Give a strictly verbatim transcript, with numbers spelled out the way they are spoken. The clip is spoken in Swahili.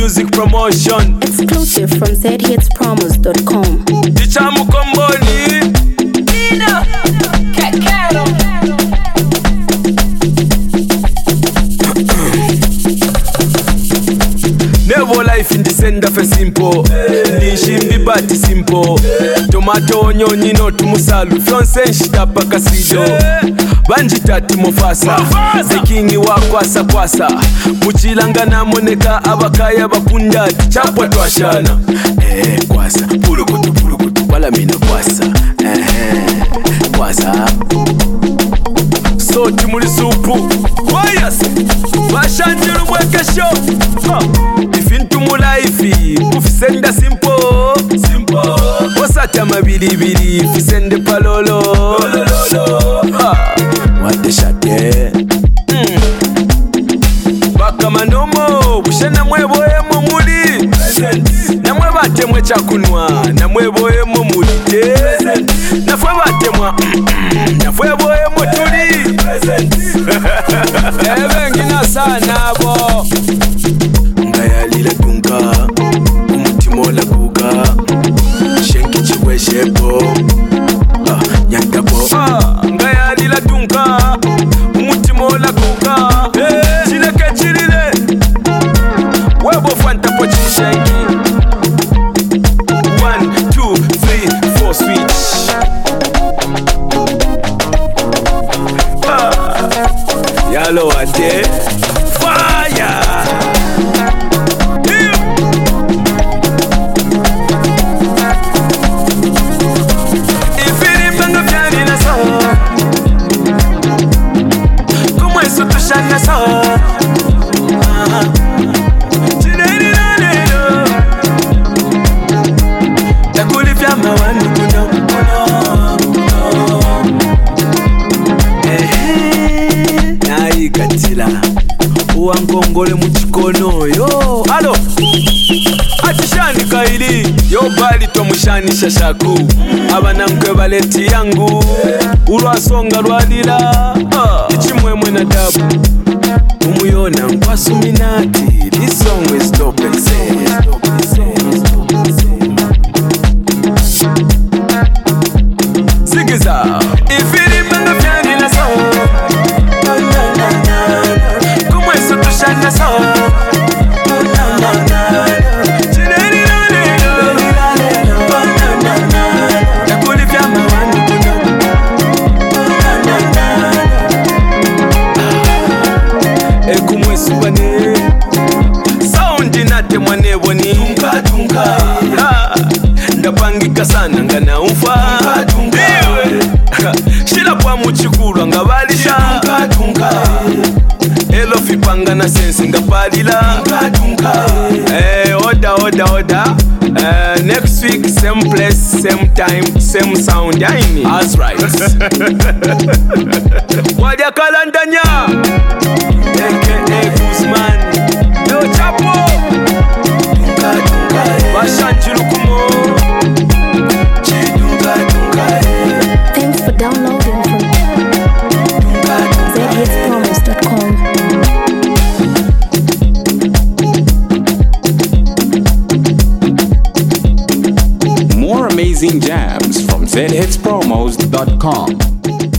music promotion. Exclusive from z hits promos dot com. Ticha Mukomboni Nina Kakero. Never life in the sender for simple. Nishimbi bati simple. Tomato onyonyi no tumusalu. Fyonse nshita paka sido. Banji tati mofasa. Zekingi wa kwasa kwasa. Muchilanga na moneka abakaya bakunda. Chapwa tuashana. Eh kwasa. Pulukutu pulukutu. Wala mina kwasa. Eh kwasa. So timuli supu. Wayase. Bashanjiru mweke show. Ifintu mulaifi. Kufisenda simple. Simple. Osata mabilibili. Fisende palolo. Ha. Wate shate. Mm. Baka manomo. Bushena mweboye mumuli. Namwe batemwe chakunwa. Namwe boye mumuli. Nafwe batemwa. Nafwe boye mutuli. Ebe ngina sana bo. Ngayalila tunka. Umutimola kuka. Shenki chiwe shepo. Nyantabo. Ngayalila tunka. Umutimola kuka. Chileke chilile. Webo fanta po chishenki. One, two, three, four, switch. Yalo ate fire. Ifiri mbanga vyani na so. Kumwe sutu shana so. Chideri na lelo. Takuli vya mawanu kuno kuno. Katila uwangongole muchikono yo alo atishani kaili yo bali to mushani shashaku abanamkwe baleti yangu ulwasonga lwalila ah. Ichimwemwe na dabu umuyona nkwasuminati. This song is dope and say Zigiza ifiri mbanga vyani na so. Shana so. Chideri na lelo. Takuli vya mawani kuno. Eku mwesu bane. Soundi nate mwane boni. Tunka tunka. Ndapangika sana ngana ufa. Tunka tunka. Shila kwa muchikuru nga balisha. Tunka tunka. Elo fipanga na sense nga palila. Eh, oda oda oda. Uh, next week same place same time same sound yaini. That's right. Wadia kalandanya aka Guzman Yo Chapo Bashanjiru kumo. Thanks for downloading from z hits promos dot com. More amazing jams from z hits promos dot com.